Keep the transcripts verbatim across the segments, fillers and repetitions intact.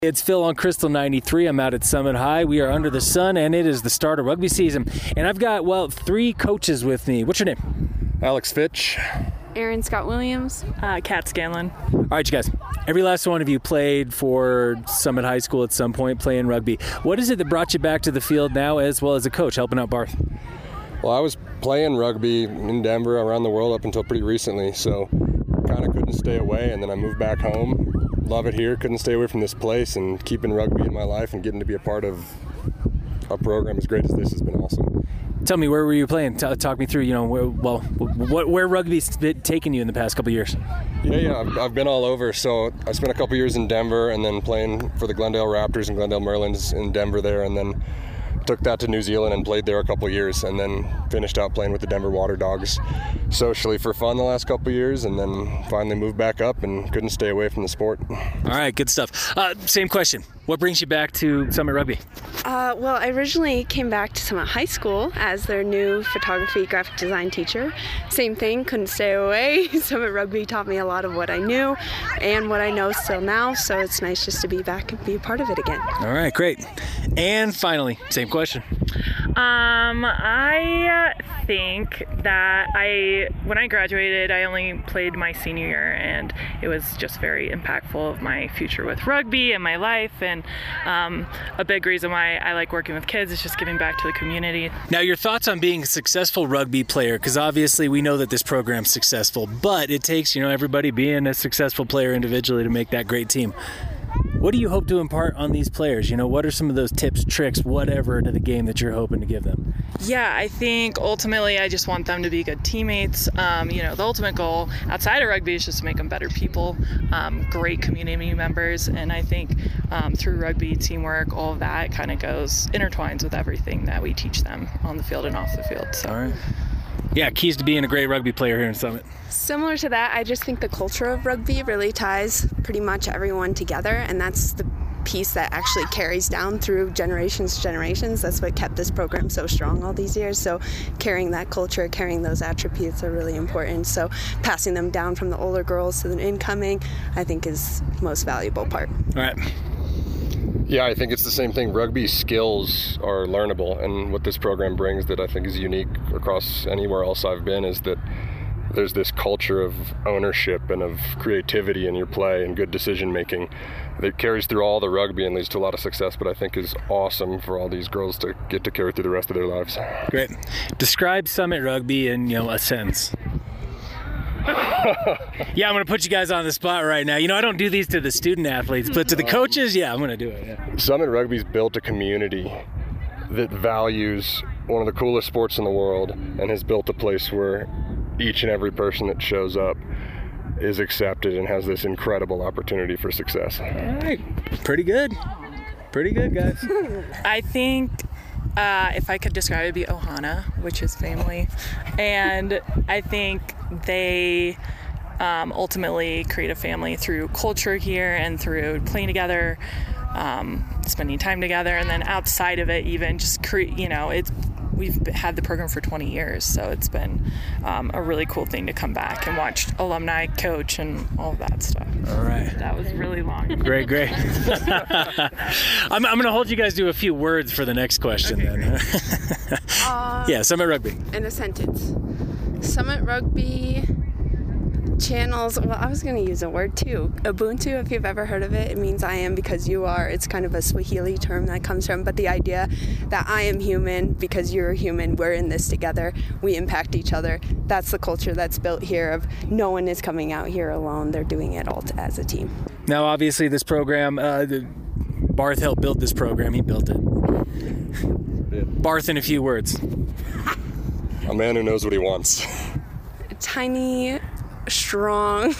It's Phil on Crystal ninety-three. I'm out at Summit High. We are under the sun, and it is the start of rugby season. And I've got, well, three coaches with me. What's your name? Alex Fitch. Aaron Scott Williams. Uh, Kat Scanlon. All right, you guys. Every last one of you played for Summit High School at some point, playing rugby. What is it that brought you back to the field now as well as a coach, helping out Barth? Well, I was playing rugby in Denver, around the world up until pretty recently, so kind of couldn't stay away, and then I moved back home. Love it here, couldn't stay away from this place, and keeping rugby in my life and getting to be a part of a program as great as this has been awesome. Tell me, where were you playing? T- talk me through, you know, where, well, what, where rugby's taken you in the past couple of years? Yeah, yeah, I've, I've been all over. So I spent a couple years in Denver and then playing for the Glendale Raptors and Glendale Merlins in Denver there, and then took that to New Zealand and played there a couple of years, and then finished out playing with the Denver Water Dogs socially for fun the last couple of years, and then finally moved back up and couldn't stay away from the sport. All right, good stuff. Uh, same question. What brings you back to Summit Rugby? Uh, well, I originally came back to Summit High School as their new photography graphic design teacher. Same thing, couldn't stay away. Summit Rugby taught me a lot of what I knew and what I know still now, so it's nice just to be back and be a part of it again. All right, great. And finally, same question. Um, I think that I, when I graduated, I only played my senior year, and it was just very impactful of my future with rugby and my life. And um, a big reason why I like working with kids is just giving back to the community. Now, your thoughts on being a successful rugby player, because obviously we know that this program's successful, but it takes, you know, everybody being a successful player individually to make that great team. What do you hope to impart on these players? You know, what are some of those tips, tricks, whatever to the game that you're hoping to give them? Yeah, I think ultimately I just want them to be good teammates. Um, you know, the ultimate goal outside of rugby is just to make them better people, um, great community members. And I think um, through rugby, teamwork, all of that kind of goes, intertwines with everything that we teach them on the field and off the field. So. All right. Yeah, keys to being a great rugby player here in Summit. Similar to that, I just think the culture of rugby really ties pretty much everyone together, and that's the piece that actually carries down through generations to generations. That's what kept this program so strong all these years. So carrying that culture, carrying those attributes are really important. So passing them down from the older girls to the incoming, I think is the most valuable part. All right. Yeah, I think it's the same thing. Rugby skills are learnable, and what this program brings that I think is unique across anywhere else I've been is that there's this culture of ownership and of creativity in your play and good decision making that carries through all the rugby and leads to a lot of success, but I think is awesome for all these girls to get to carry through the rest of their lives. Great. Describe Summit Rugby in, you know, a sentence. Yeah, I'm going to put you guys on the spot right now. You know, I don't do these to the student athletes, but to the coaches, yeah, I'm going to do it. Yeah. Summit Rugby's built a community that values one of the coolest sports in the world and has built a place where each and every person that shows up is accepted and has this incredible opportunity for success. All right. Pretty good. Pretty good, guys. I think uh, if I could describe it, it'd be Ohana, which is family. And I think they um, ultimately create a family through culture here and through playing together, um, spending time together, and then outside of it, even just create, you know, it's, we've had the program for twenty years, so it's been um, a really cool thing to come back and watch alumni coach and all of that stuff. All right. That was really long. Great, great. I'm, I'm going to hold you guys to a few words for the next question. Okay, then. uh, yeah, Summit Rugby. In a sentence. Summit Rugby channels, well, I was going to use a word too. Ubuntu, if you've ever heard of it, it means I am because you are. It's kind of a Swahili term that comes from, but the idea that I am human because you're human, we're in this together, we impact each other. That's the culture that's built here of no one is coming out here alone. They're doing it all to, as a team. Now, obviously, this program, uh, the, Barth helped build this program. He built it. Yeah. Barth in a few words. A man who knows what he wants. Tiny, strong,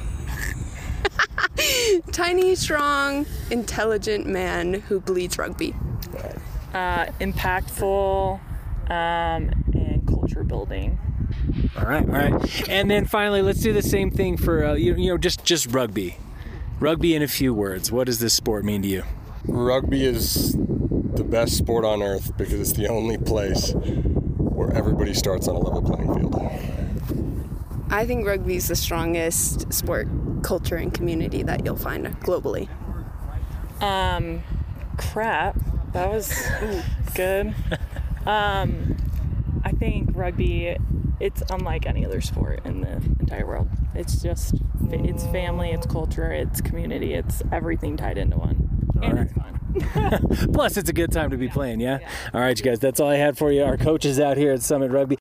tiny, strong, intelligent man who bleeds rugby. Uh, impactful um, and culture building. All right, all right. And then finally, let's do the same thing for, uh, you, you know, just, just rugby. Rugby in a few words. What does this sport mean to you? Rugby is the best sport on earth because it's the only place where everybody starts on a level playing field. I think rugby is the strongest sport culture and community that you'll find globally. Um, crap. That was good. Um, I think rugby, it's unlike any other sport in the entire world. It's just, it's family, it's culture, it's community, it's everything tied into one. All and right. it's fun. Plus, it's a good time to be Yeah. playing, yeah? Yeah. All right, you guys, that's all I had for you. Our coaches out here at Summit Rugby.